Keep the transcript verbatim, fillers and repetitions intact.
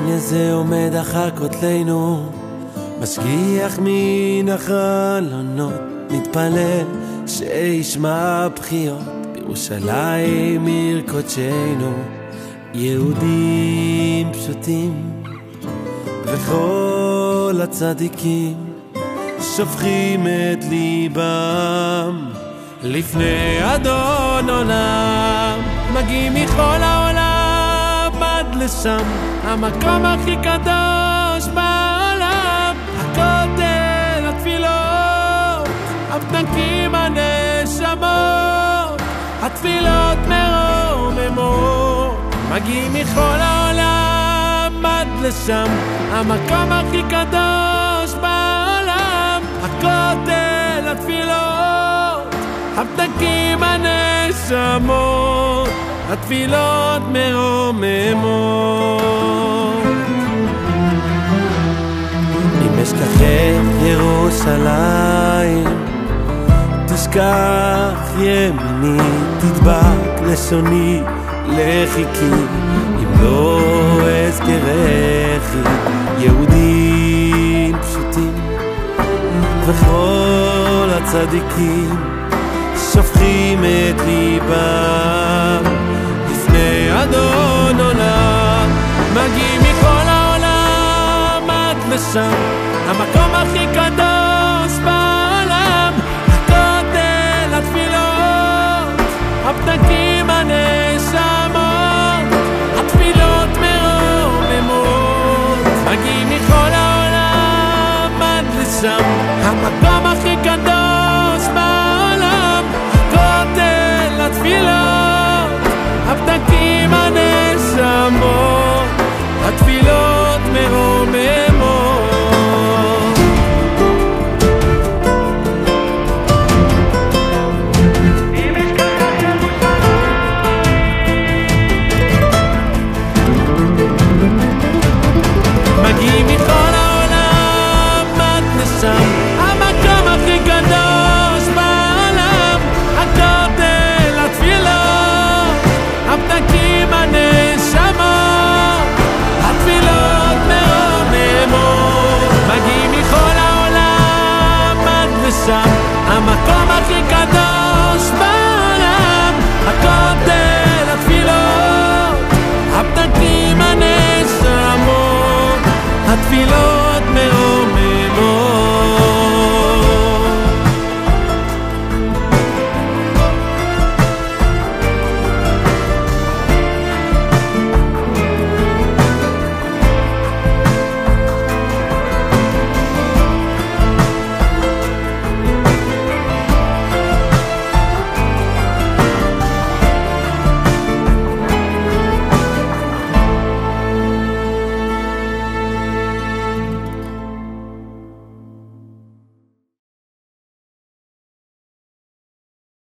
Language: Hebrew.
העניה זה עומד אחר כותלנו, משגיח מן החלונות, מתפלל שישמע בחיות, בירושלים עיר קודשנו. יהודים פשוטים וכל הצדיקים שופכים את ליבם לפני אדון עולם, מגיעים מכל העולם עד לשם, המקום הכי קדוש בעולם, הכותל, התפילות, הפתקים, הנשמות, התפילות מרוממות, מגיעים מכל העולם עד לשם, המקום הכי קדוש בעולם, הכותל, התפילות, הפתקים, הנשמות, התפילות מרוממות. אם אשכחך ירושלים, תשכח ימיני, תדבק לשוני לחיקי, אם לא אזכרכי. יהודים פשוטים וכל הצדיקים שופכים את ליבם לפני אדון עולם, מגיעים מכל העולם עד לשם, המקום הכי